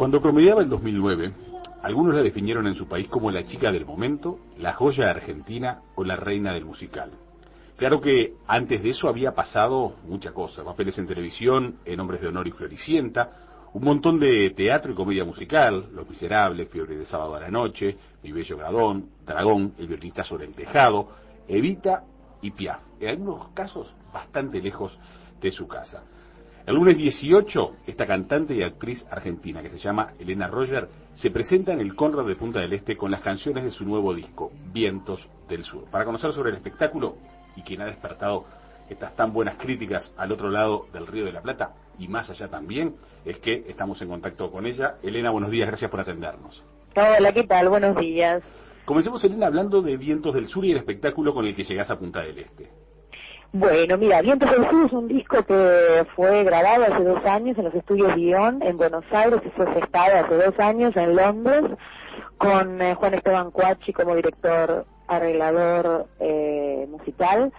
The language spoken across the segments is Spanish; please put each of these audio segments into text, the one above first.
Cuando promediaba el 2009, algunos la definieron en su país como la chica del momento, la joya argentina o la reina del musical. Claro que antes de eso había pasado mucha cosa, papeles en televisión, en Hombres de Honor y Floricienta, un montón de teatro y comedia musical, Los Miserables, Fiebre de Sábado a la Noche, Mi Bello Dragón, El Violinista sobre el Tejado, Evita y Piaf, en algunos casos bastante lejos de su casa. El lunes 18, esta cantante y actriz argentina, que se llama Elena Roger, se presenta en el Conrad de Punta del Este con las canciones de su nuevo disco, Vientos del Sur. Para conocer sobre el espectáculo y quien ha despertado estas tan buenas críticas al otro lado del Río de la Plata y más allá también, es que estamos en contacto con ella. Elena, buenos días, gracias por atendernos. Hola, ¿qué tal? Buenos días. Comencemos, Elena, hablando de Vientos del Sur y el espectáculo con el que llegás a Punta del Este. Bueno, mira, Vientos del Sur es un disco que fue grabado hace 2 años en los estudios Guión, en Buenos Aires, y fue gestado hace 2 años en Londres, con Juan Esteban Cuachi como director arreglador musical.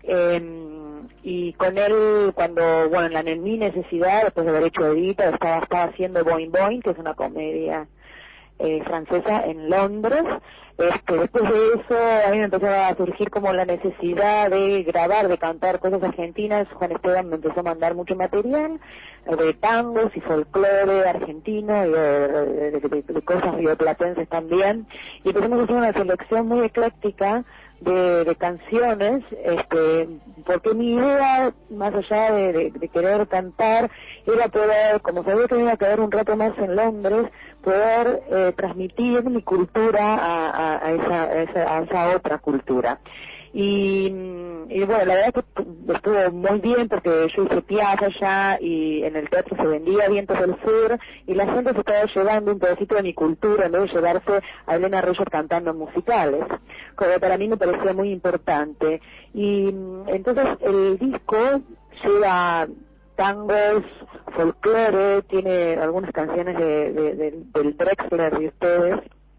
Y con él, cuando, bueno, en mi necesidad, después de haber hecho Evita, estaba haciendo Boing Boing, que es una comedia francesa en Londres. Después de eso a mí me empezó a surgir como la necesidad de grabar, de cantar cosas argentinas. Juan Esteban me empezó a mandar mucho material de tangos y folclore argentino y de cosas rioplatenses también, y empezamos a hacer una selección muy ecléctica de canciones, porque mi idea, más allá de querer cantar, era poder, como sabía que me iba a quedar un rato más en Londres, poder transmitir mi cultura a esa otra cultura. Y bueno, la verdad es que estuvo muy bien, porque yo hice Piaf allá y en el teatro se vendía Vientos del Sur y la gente se estaba llevando un pedacito de mi cultura en vez de llevarse a Elena Roger cantando en musicales, como para mí me parecía muy importante. Y entonces el disco lleva tangos, folclore, tiene algunas canciones del Drexler de ustedes,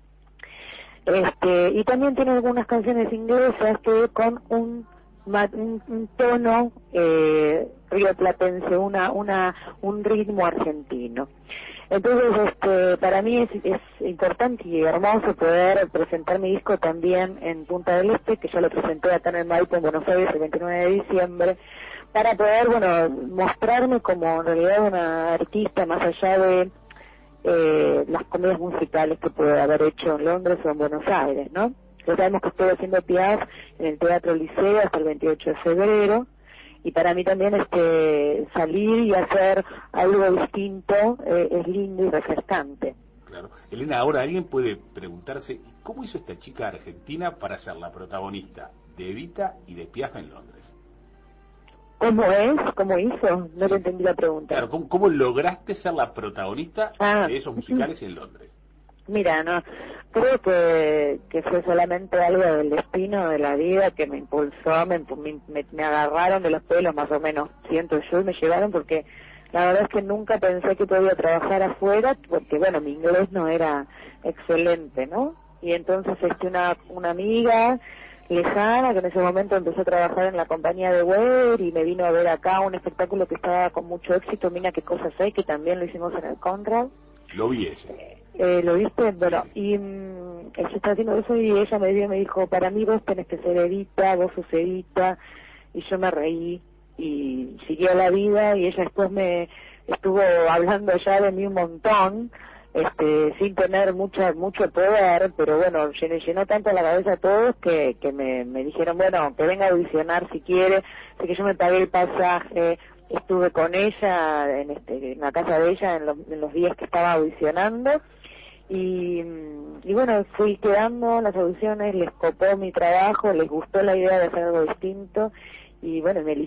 y también tiene algunas canciones inglesas que con un tono rioplatense, un ritmo argentino. Entonces, para mí es importante y hermoso poder presentar mi disco también en Punta del Este, que ya lo presenté acá en el Maipo, en Buenos Aires, el 29 de diciembre, para poder, bueno, mostrarme como en realidad una artista más allá de las comedias musicales que puedo haber hecho en Londres o en Buenos Aires, ¿no? Ya sabemos que estoy haciendo Piaf en el Teatro Liceo hasta el 28 de febrero, y para mí también salir y hacer algo distinto es lindo y refrescante. Claro. Elena, ahora alguien puede preguntarse, ¿cómo hizo esta chica argentina para ser la protagonista de Evita y de Piaf en Londres? ¿Cómo es? ¿Cómo hizo? No Sí. te entendí la pregunta. Claro, ¿cómo lograste ser la protagonista de esos musicales en Londres? Mira, no, creo que fue solamente algo del destino, de la vida, que me impulsó, me agarraron de los pelos, más o menos, siento yo, y me llevaron, porque la verdad es que nunca pensé que podía trabajar afuera, porque bueno, mi inglés no era excelente, ¿no? Y entonces una amiga lejana, que en ese momento empezó a trabajar en la compañía de Weber, y me vino a ver acá un espectáculo que estaba con mucho éxito, Mira qué cosas hay, que también lo hicimos en el Conrad. Lo vi ese. ¿Lo viste? Bueno, Sí. y ella está haciendo eso, y ella me dijo, para mí vos tenés que ser Evita, vos sos Evita, y yo me reí, y siguió la vida, y ella después me estuvo hablando ya de mí un montón, sin tener mucho poder, pero bueno, llenó tanto la cabeza a todos que me dijeron, bueno, que venga a audicionar si quiere. Así que yo me pagué el pasaje, estuve con ella en la casa de ella en los días que estaba audicionando, y bueno, fui quedando en las audiciones, les copó mi trabajo, les gustó la idea de hacer algo distinto, y bueno, me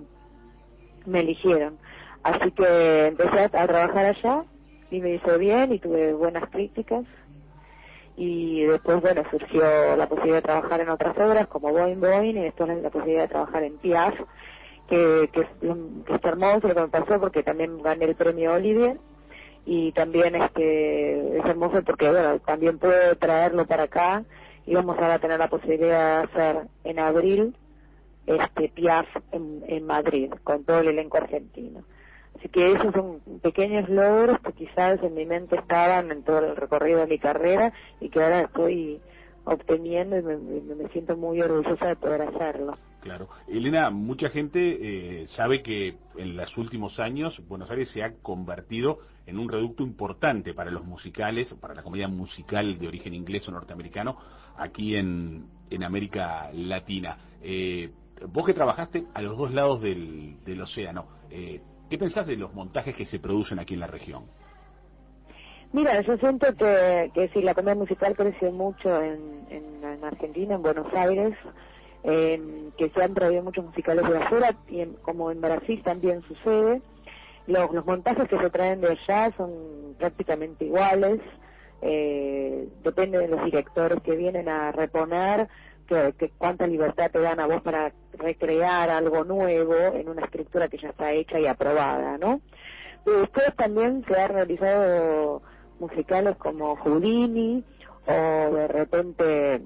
eligieron. Así que empecé a trabajar allá, y me hizo bien, y tuve buenas críticas, y después, bueno, surgió la posibilidad de trabajar en otras obras como Boing Boing, y después la posibilidad de trabajar en Piaf, que es hermoso lo que me pasó, porque también gané el premio Olivier, y también es hermoso porque, bueno, también puedo traerlo para acá, y vamos ahora a tener la posibilidad de hacer en abril Piaf en Madrid, con todo el elenco argentino. Así que esos son pequeños logros que quizás en mi mente estaban en todo el recorrido de mi carrera y que ahora estoy obteniendo y me siento muy orgullosa de poder hacerlo. Claro. Elena, mucha gente sabe que en los últimos años Buenos Aires se ha convertido en un reducto importante para los musicales, para la comedia musical de origen inglés o norteamericano, aquí en América Latina. Vos que trabajaste a los dos lados del océano, ¿qué pensás de los montajes que se producen aquí en la región? Mira, yo siento que sí, la comedia musical creció mucho en Argentina, en Buenos Aires, que se han traído muchos musicales de afuera, y como en Brasil también sucede. Los montajes que se traen de allá son prácticamente iguales, depende de los directores que vienen a reponer, que cuánta libertad te dan a vos para recrear algo nuevo en una estructura que ya está hecha y aprobada, ¿no? Pero después también se han realizado musicales como Houdini, o de repente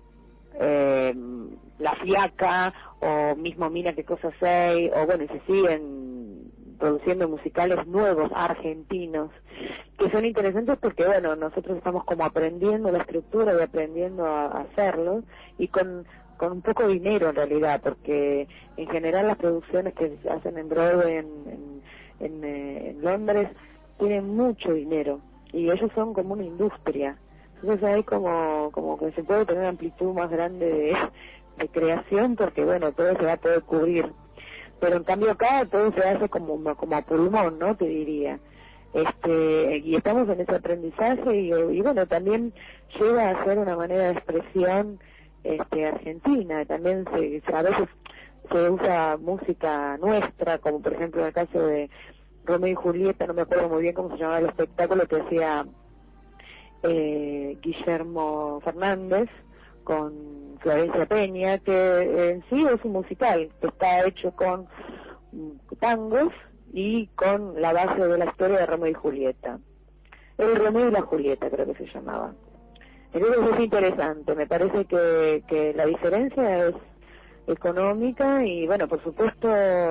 La Fiaca, o mismo Mira qué cosa sei, o bueno, y se siguen produciendo musicales nuevos, argentinos, que son interesantes porque, bueno, nosotros estamos como aprendiendo la estructura y aprendiendo a hacerlo, y con un poco de dinero en realidad, porque en general las producciones que se hacen en Broadway, en Londres, tienen mucho dinero, y ellos son como una industria. Entonces hay como que se puede tener una amplitud más grande de creación, porque bueno, todo se va a poder cubrir. Pero en cambio acá todo se hace como a pulmón, ¿no? Te diría. Y estamos en ese aprendizaje, y bueno, también llega a ser una manera de expresión argentina. También a veces se usa música nuestra, como por ejemplo en el caso de Romeo y Julieta, no me acuerdo muy bien cómo se llamaba el espectáculo que hacía Guillermo Fernández con Florencia Peña, que en sí es un musical que está hecho con tangos y con la base de la historia de Romeo y Julieta. El Romeo y la Julieta creo que se llamaba. Entonces es interesante, me parece que la diferencia es económica y bueno, por supuesto,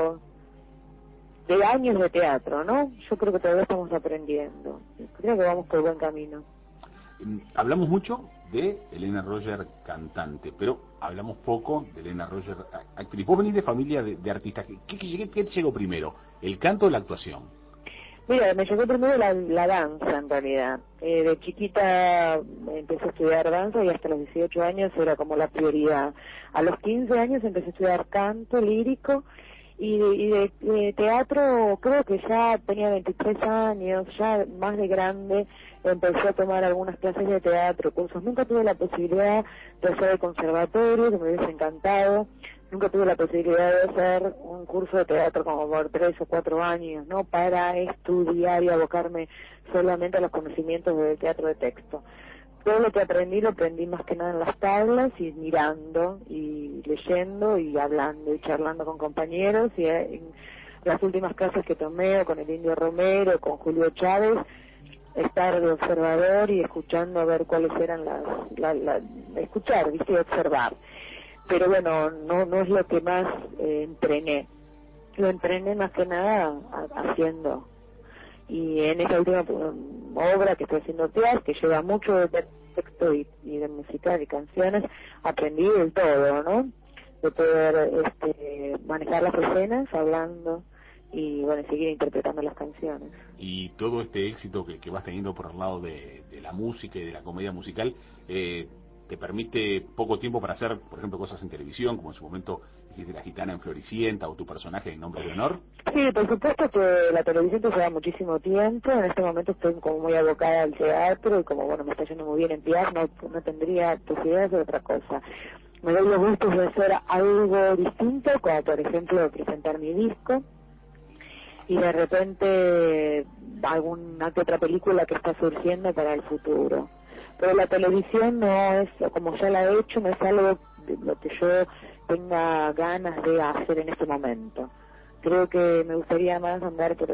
de años de teatro, ¿no? Yo creo que todavía estamos aprendiendo, creo que vamos por buen camino. Hablamos mucho de Elena Roger, cantante, pero hablamos poco de Elena Roger, actriz. Vos venís de familia de artistas. ¿Qué te llegó primero, el canto o la actuación? Mira, me llegó primero la danza, en realidad. De chiquita empecé a estudiar danza y hasta los 18 años era como la prioridad. A los 15 años empecé a estudiar canto lírico, y de teatro creo que ya tenía 23 años, ya más de grande, empecé a tomar algunas clases de teatro, cursos. Nunca tuve la posibilidad de hacer el conservatorio, que me hubiese encantado. Nunca tuve la posibilidad de hacer un curso de teatro como por 3 o 4 años, ¿no? Para estudiar y abocarme solamente a los conocimientos del teatro de texto. Todo lo que aprendí lo aprendí más que nada en las tablas y mirando y leyendo y hablando y charlando con compañeros, y en las últimas clases que tomé con el Indio Romero, con Julio Chávez, estar de observador y escuchando a ver cuáles eran escuchar, ¿viste? Y observar. Pero bueno, no es lo que más entrené. Lo entrené más que nada haciendo. Y en esa última obra que estoy haciendo teatro, que lleva mucho de texto y de musical y canciones, aprendí del todo, ¿no? De poder manejar las escenas hablando y bueno, seguir interpretando las canciones. Y todo este éxito que vas teniendo por el lado de la música y de la comedia musical, te permite poco tiempo para hacer, por ejemplo, cosas en televisión, como en su momento hiciste La Gitana en Floricienta o tu personaje en Nombre de Honor. Sí, por supuesto que la televisión te lleva muchísimo tiempo. En este momento estoy como muy abocada al teatro y como bueno, me está yendo muy bien en teatro, no tendría posibilidad de hacer otra cosa. Me doy los gustos de hacer algo distinto, como por ejemplo presentar mi disco, y de repente alguna que otra película que está surgiendo para el futuro. Pero la televisión no es, como ya la he hecho, no es algo de lo que yo tenga ganas de hacer en este momento. Creo que me gustaría más andar por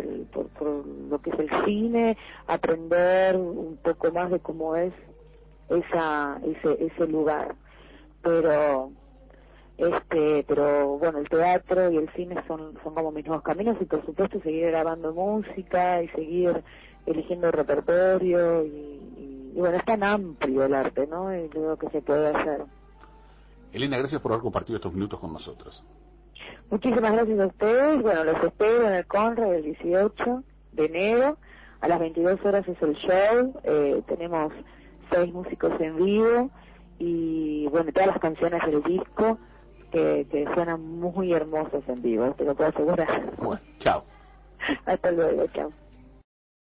lo que es el cine, aprender un poco más de cómo es ese lugar. Pero pero bueno, el teatro y el cine son como mis nuevos caminos, y por supuesto seguir grabando música y seguir eligiendo repertorio, y bueno, es tan amplio el arte, ¿no? Y lo que se puede hacer. Elena, gracias por haber compartido estos minutos con nosotros. Muchísimas gracias a ustedes. Bueno, los espero en el Conrad el 18 de enero. A las 22 horas es el show. Tenemos 6 músicos en vivo. Y bueno, todas las canciones del disco que suenan muy hermosas en vivo, te lo puedo asegurar. Bueno, chao. Hasta luego, chao.